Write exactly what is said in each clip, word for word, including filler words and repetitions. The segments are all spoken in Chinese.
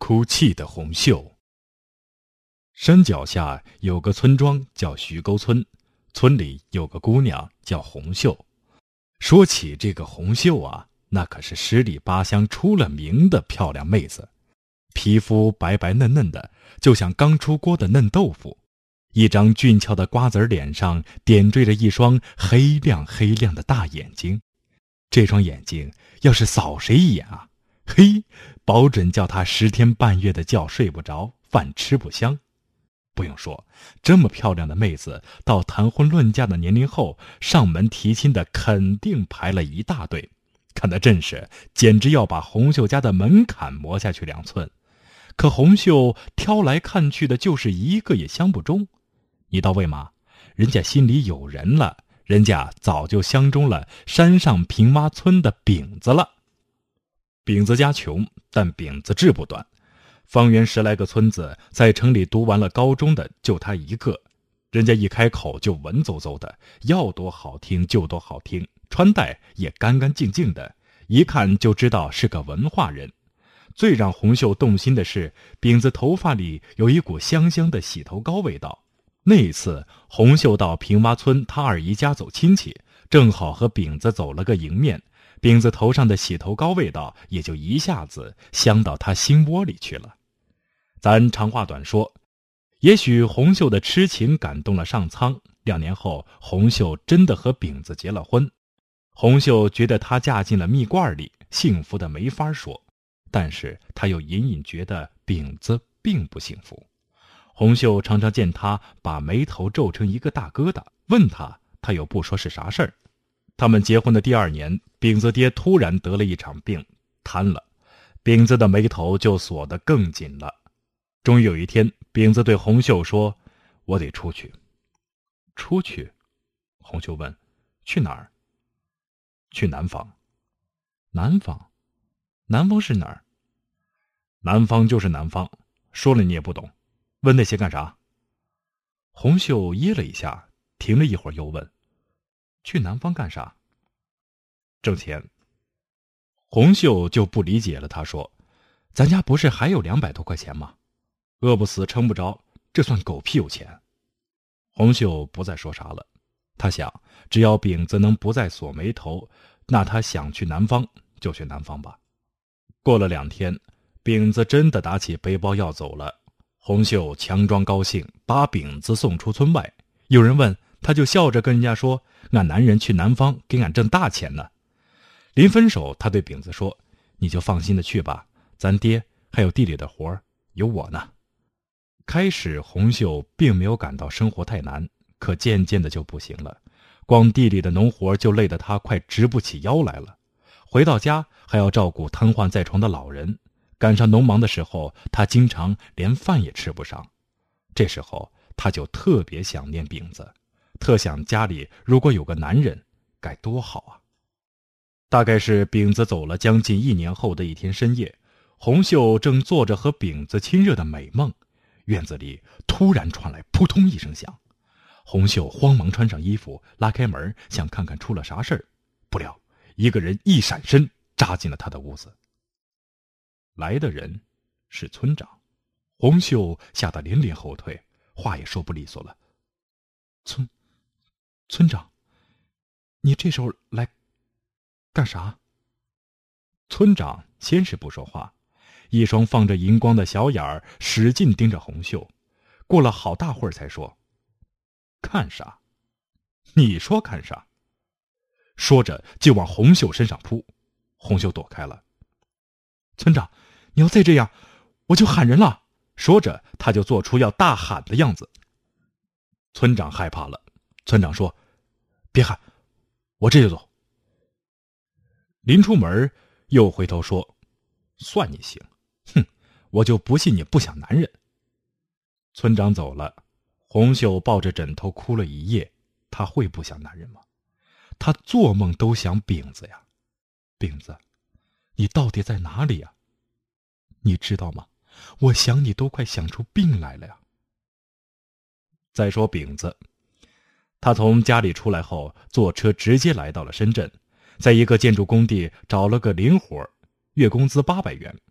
哭泣的红袖。山脚下有个村庄叫徐沟村，村里有个姑娘叫红袖。说起这个红袖啊，那可是十里八乡出了名的漂亮妹子，皮肤白白嫩嫩的，就像刚出锅的嫩豆腐，一张俊俏的瓜子脸上点缀着一双黑亮黑亮的大眼睛。这双眼睛要是扫谁一眼啊，嘿，保准叫他十天半月的觉睡不着，饭吃不香。不用说，这么漂亮的妹子到谈婚论嫁的年龄后，上门提亲的肯定排了一大队，看得阵势简直要把红袖家的门槛磨下去两寸。可红袖挑来看去的就是一个也相不中。你道为嘛？人家心里有人了，人家早就相中了山上平洼村的饼子了。饼子家穷，但饼子志不短。方圆十来个村子，在城里读完了高中的就他一个，人家一开口就文绉绉的，要多好听就多好听，穿戴也干干净净的，一看就知道是个文化人。最让红袖动心的是，饼子头发里有一股香香的洗头膏味道。那一次，红袖到平洼村他二姨家走亲戚，正好和饼子走了个迎面，饼子头上的洗头膏味道也就一下子香到他心窝里去了。咱长话短说，也许红袖的痴情感动了上苍，两年后红袖真的和饼子结了婚。红袖觉得她嫁进了蜜罐里，幸福的没法说，但是她又隐隐觉得饼子并不幸福。红袖常常见她把眉头皱成一个大疙瘩，问她，她又不说是啥事儿。他们结婚的第二年，饼子爹突然得了一场病，瘫了，饼子的眉头就锁得更紧了。终于有一天，饼子对红袖说：“我得出去。”出去？红袖问：“去哪儿？”“去南方。”“南方？南方是哪儿？”“南方就是南方，说了你也不懂，问那些干啥？”红袖噎了一下，停了一会儿又问：“去南方干啥？”“挣钱。”红袖就不理解了，他说：“咱家不是还有两百多块钱吗？饿不死撑不着，这算狗屁有钱。”红袖不再说啥了，他想，只要饼子能不再锁眉头，那他想去南方就去南方吧。过了两天，饼子真的打起背包要走了。红袖强装高兴，把饼子送出村外。有人问，他就笑着跟人家说：“俺男人去南方给俺挣大钱呢。”临分手，他对饼子说：“你就放心的去吧，咱爹还有地里的活有我呢。”开始红袖并没有感到生活太难，可渐渐的就不行了，光地里的农活就累得他快直不起腰来了。回到家还要照顾瘫痪在床的老人，赶上农忙的时候，他经常连饭也吃不上。这时候他就特别想念饼子，特想家里如果有个男人该多好啊。大概是饼子走了将近一年后的一天深夜，红袖正做着和饼子亲热的美梦，院子里突然传来扑通一声响。红袖慌忙穿上衣服，拉开门想看看出了啥事儿，不料一个人一闪身扎进了他的屋子。来的人是村长，红袖吓得连连后退，话也说不利索了。村村长，你这时候来干啥？村长先是不说话，一双放着银光的小眼儿使劲盯着红袖，过了好大会儿才说：“看啥？你说看啥？”说着就往红袖身上扑，红袖躲开了。“村长，你要再这样，我就喊人了。”说着他就做出要大喊的样子。村长害怕了，村长说：“别喊，我这就走。”临出门又回头说：“算你行，哼，我就不信你不想男人。”村长走了，红袖抱着枕头哭了一夜。他会不想男人吗？他做梦都想饼子呀。饼子，你到底在哪里呀？你知道吗？我想你都快想出病来了呀。再说饼子，他从家里出来后，坐车直接来到了深圳，在一个建筑工地找了个零活，月工资八百元。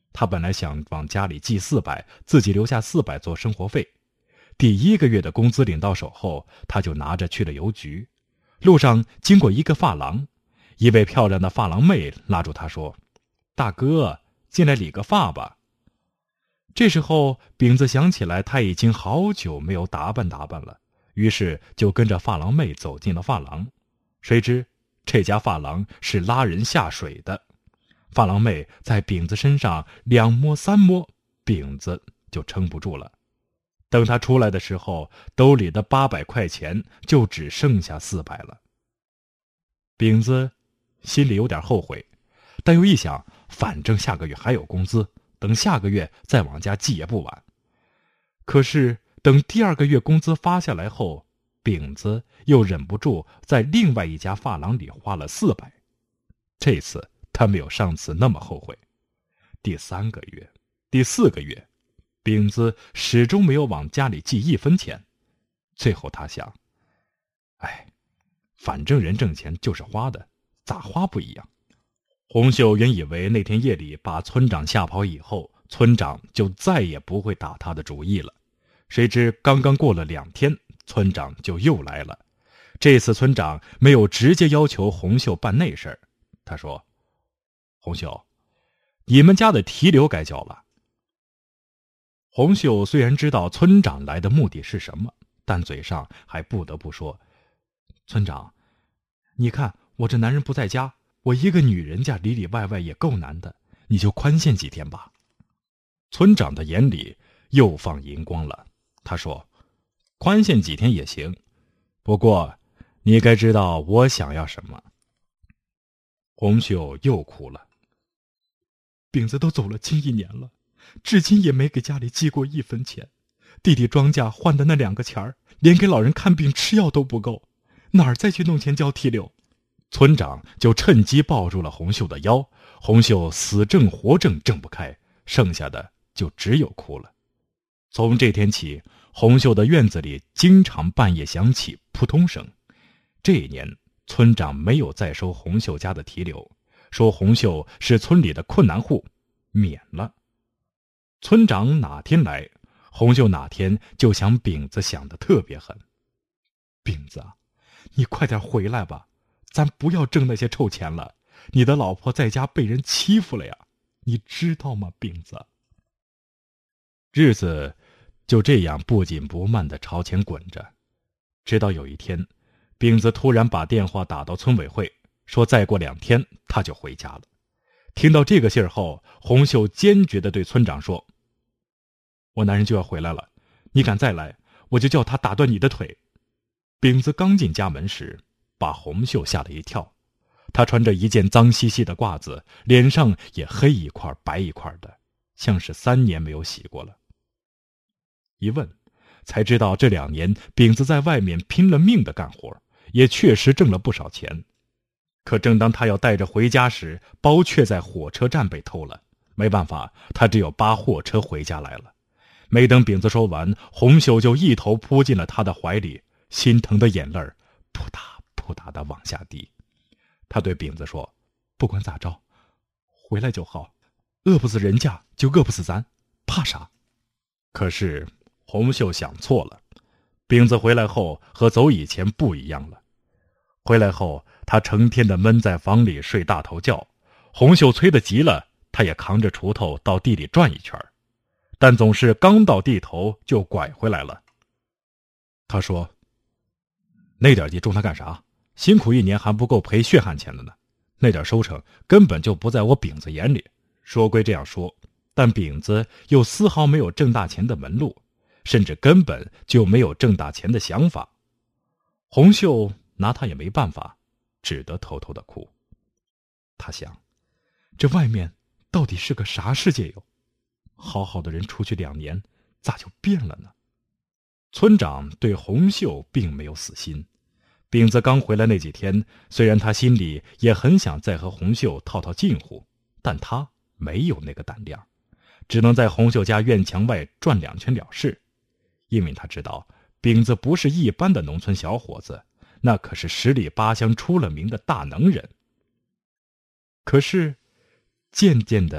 他本来想往家里寄四百，自己留下四百做生活费。第一个月的工资领到手后，他就拿着去了邮局。路上经过一个发廊，一位漂亮的发廊妹拉住他说：“大哥，进来理个发吧。”这时候饼子想起来他已经好久没有打扮打扮了，于是就跟着发廊妹走进了发廊。谁知这家发廊是拉人下水的，发廊妹在饼子身上两摸三摸，饼子就撑不住了。等他出来的时候，兜里的八百块钱就只剩下四百了。饼子心里有点后悔，但又一想，反正下个月还有工资，等下个月再往家寄也不晚。可是等第二个月工资发下来后，饼子又忍不住在另外一家发廊里花了四百。这次他没有上次那么后悔。第三个月，第四个月，饼子始终没有往家里寄一分钱。最后他想，哎，反正人挣钱就是花的，咋花不一样。红秀原以为那天夜里把村长吓跑以后，村长就再也不会打他的主意了。谁知刚刚过了两天，村长就又来了。这次村长没有直接要求红秀办那事儿，他说：“红秀，你们家的提留该交了。”红秀虽然知道村长来的目的是什么，但嘴上还不得不说：“村长，你看我这男人不在家，我一个女人家里里外外也够难的，你就宽限几天吧。”村长的眼里又放银光了，他说：“宽限几天也行，不过你该知道我想要什么。”红秀又哭了。饼子都走了近一年了，至今也没给家里寄过一分钱。弟弟庄稼换的那两个钱儿，连给老人看病吃药都不够，哪儿再去弄钱交提留？村长就趁机抱住了红秀的腰，红秀死挣活挣挣不开，剩下的就只有哭了。从这天起，红秀的院子里经常半夜响起扑通声。这一年，村长没有再收红秀家的提留，说红秀是村里的困难户，免了。村长哪天来，红秀哪天就想饼子想得特别狠。饼子啊，你快点回来吧，咱不要挣那些臭钱了，你的老婆在家被人欺负了呀，你知道吗，饼子？日子就这样不紧不慢地朝前滚着，直到有一天，饼子突然把电话打到村委会，说再过两天他就回家了。听到这个信儿后，红秀坚决地对村长说：“我男人就要回来了，你敢再来，我就叫他打断你的腿。”饼子刚进家门时，把红秀吓了一跳。他穿着一件脏兮兮的褂子，脸上也黑一块白一块的，像是三年没有洗过了。一问，才知道这两年饼子在外面拼了命的干活，也确实挣了不少钱。可正当他要带着回家时，包却在火车站被偷了。没办法，他只有扒货车回家来了。没等饼子说完，红秀就一头扑进了他的怀里，心疼的眼泪扑嗒扑嗒的往下滴。他对饼子说：“不管咋着，回来就好，饿不死人家就饿不死咱，怕啥？”可是红秀想错了，饼子回来后和走以前不一样了。回来后，他成天的闷在房里睡大头觉，红秀催得急了，他也扛着锄头到地里转一圈，但总是刚到地头就拐回来了。他说：“那点地种它干啥？辛苦一年还不够赔血汗钱的呢，那点收成根本就不在我饼子眼里。”说归这样说，但饼子又丝毫没有挣大钱的门路，甚至根本就没有挣大钱的想法。红秀拿他也没办法，只得偷偷的哭。他想，这外面到底是个啥世界哟？好好的人出去两年，咋就变了呢？村长对红秀并没有死心。饼子刚回来那几天，虽然他心里也很想再和红秀套套近乎，但他没有那个胆量，只能在红秀家院墙外转两圈了事。因为他知道饼子不是一般的农村小伙子，那可是十里八乡出了名的大能人。可是渐渐的，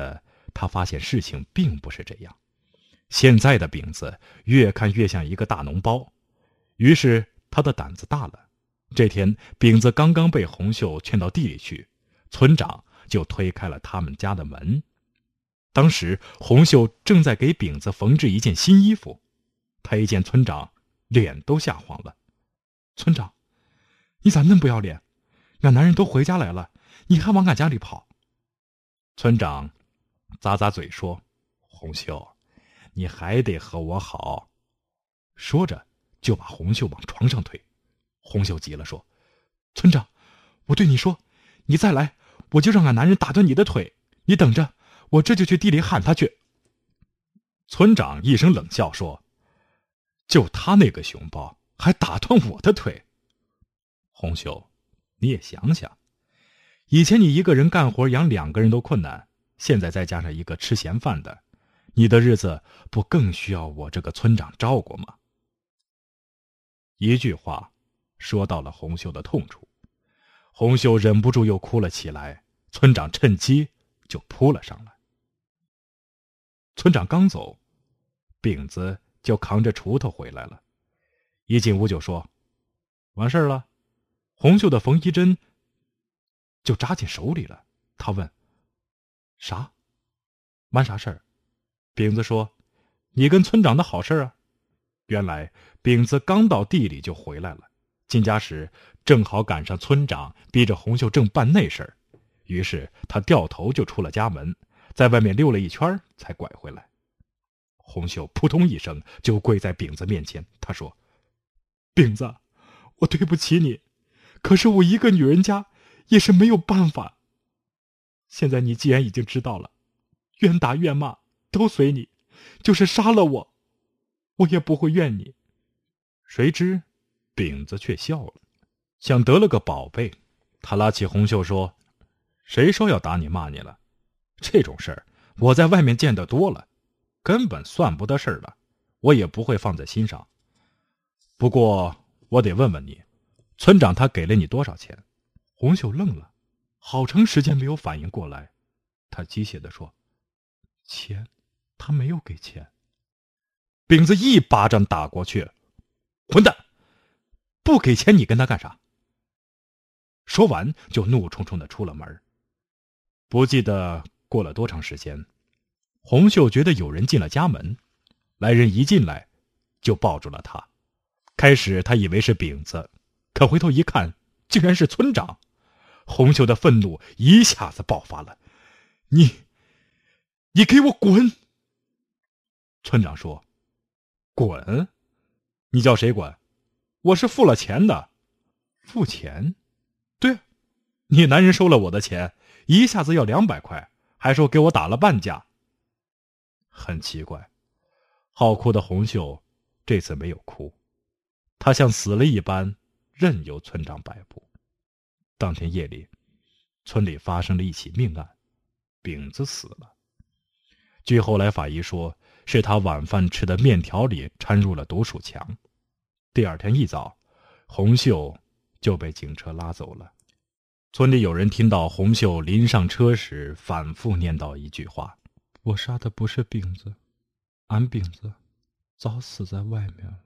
他发现事情并不是这样。现在的饼子越看越像一个大脓包，于是他的胆子大了。这天，饼子刚刚被红袖劝到地里去，村长就推开了他们家的门。当时红袖正在给饼子缝制一件新衣服，他一见村长，脸都吓黄了。村长，你咋那么不要脸？俺男人都回家来了，你还往俺家里跑？村长咂咂嘴说：红袖，你还得和我好。说着就把红袖往床上推。红袖急了说：村长，我对你说，你再来我就让俺男人打断你的腿，你等着，我这就去地里喊他去。村长一声冷笑说：就他那个熊包还打断我的腿？红袖，你也想想，以前你一个人干活养两个人都困难，现在再加上一个吃闲饭的，你的日子不更需要我这个村长照顾吗？一句话说到了红袖的痛处，红袖忍不住又哭了起来。村长趁机就扑了上来。村长刚走，饼子就扛着锄头回来了，一进屋就说：完事了。红袖的缝衣针就扎进手里了。他问：啥？完啥事儿？饼子说：你跟村长的好事啊。原来饼子刚到地里就回来了，进家时正好赶上村长逼着红袖正办那事儿，于是他掉头就出了家门，在外面溜了一圈才拐回来。红袖扑通一声就跪在饼子面前，他说：饼子，我对不起你，可是我一个女人家也是没有办法。现在你既然已经知道了，愿打愿骂都随你，就是杀了我，我也不会怨你。谁知饼子却笑了，像得了个宝贝。他拉起红袖说：谁说要打你骂你了？这种事儿我在外面见得多了，根本算不得事儿了，我也不会放在心上。不过我得问问你，村长他给了你多少钱？红袖愣了，好长时间没有反应过来。他机械地说：钱？他没有给钱。饼子一巴掌打过去：混蛋，不给钱你跟他干啥？说完就怒冲冲地出了门。不记得过了多长时间，红袖觉得有人进了家门，来人一进来就抱住了他。开始他以为是饼子，可回头一看，竟然是村长。红袖的愤怒一下子爆发了：你你给我滚！村长说：滚？你叫谁滚？我是付了钱的。付钱？对，你男人收了我的钱，一下子要两百块，还说给我打了半价。很奇怪，好哭的红袖这次没有哭，他像死了一般，任由村长摆布。当天夜里，村里发生了一起命案，饼子死了。据后来法医说，是他晚饭吃的面条里掺入了毒鼠强。第二天一早，红袖就被警车拉走了。村里有人听到红袖临上车时反复念叨一句话：我杀的不是饼子，俺饼子早死在外面了。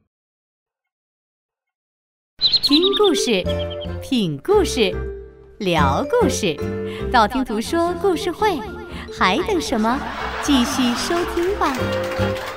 听故事，品故事，聊故事，道听途说故事会，还等什么？继续收听吧。